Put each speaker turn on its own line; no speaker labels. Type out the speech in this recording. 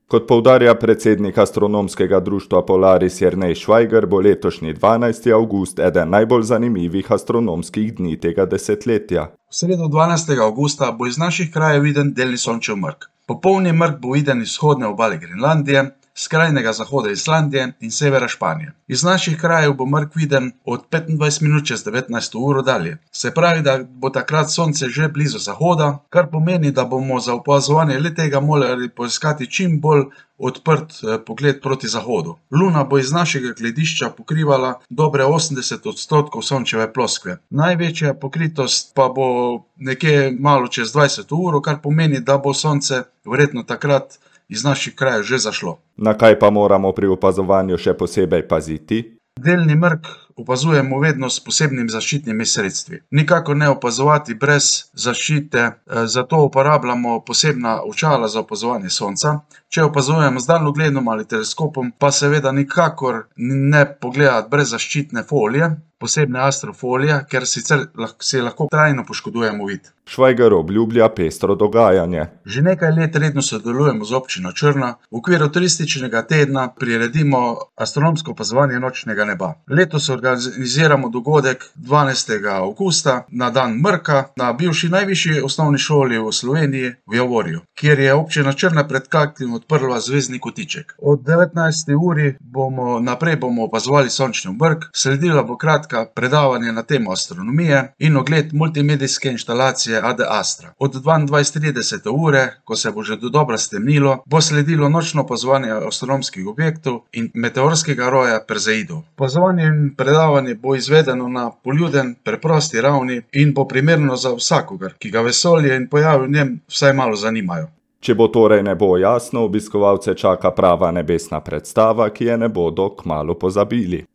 Kot poudarja predsednik astronomskega društva Polaris Jernej Švajger, bo letošnji 12. avgust eden najbolj zanimivih astronomskih dni tega desetletja.
V sredo 12. avgusta bo iz naših krajev viden delni sončev mrk. Popolni mrk bo viden iz vzhodne obale Grenlandije, skrajnega zahoda Islandije in severa Španije. Iz naših krajev bo mrk viden od 25 minut čez 19. uro dalje. Se pravi, da bo takrat sonce že blizu zahoda, kar pomeni, da bomo za opazovanje le-tega morali poiskati čim bolj odprt pogled proti zahodu. Luna bo iz našega gledišča pokrivala dobre 80% sončeve ploskve. Največja pokritost pa bo nekje malo čez 20. uro, kar pomeni, da bo sonce verjetno takrat iz naših krajev že zašlo.
Na kaj pa moramo pri opazovanju še posebej paziti?
Delni mrk opazujemo vedno s posebnimi zaščitnimi sredstvi. Nikakor ne opazovati brez zaščite, zato uporabljamo posebna očala za opazovanje sonca. Če opazujemo z daljnogledom ali teleskopom, pa seveda nikakor ne pogledati brez zaščitne folije, posebne astrofolije, ker sicer si lahko trajno poškodujemo vid.
Švajger obljublja pestro dogajanje.
Že nekaj let redno sodelujemo z občino Črna. V okviru turističnega tedna priredimo astronomsko opazovanje nočnega neba. Letos organiziramo dogodek 12. avgusta na dan mrka na bivši najvišji osnovni šoli v Sloveniji v Javorju, kjer je občina Črna pred kratkim odprla zvezdni kotiček. Od 19. uri naprej bomo opazovali sončni mrk, sledila bo kratka predavanje na temo astronomije in ogled multimedijske inštalacije Ad Astra. Od 22:30 ure, ko se bo že dodobra stemnilo, bo sledilo nočno opazovanje astronomskih objektov in meteorskega roja Perzeidov. Opazovanje in predavanje bo izvedeno na poljuden, preprosti ravni in bo primerno za vsakogar, ki ga vesolje in pojavi v njem vsaj malo zanimajo.
Če bo torej nebo jasno, obiskovalce čaka prava nebesna predstava, ki je ne bodo kmalu pozabili.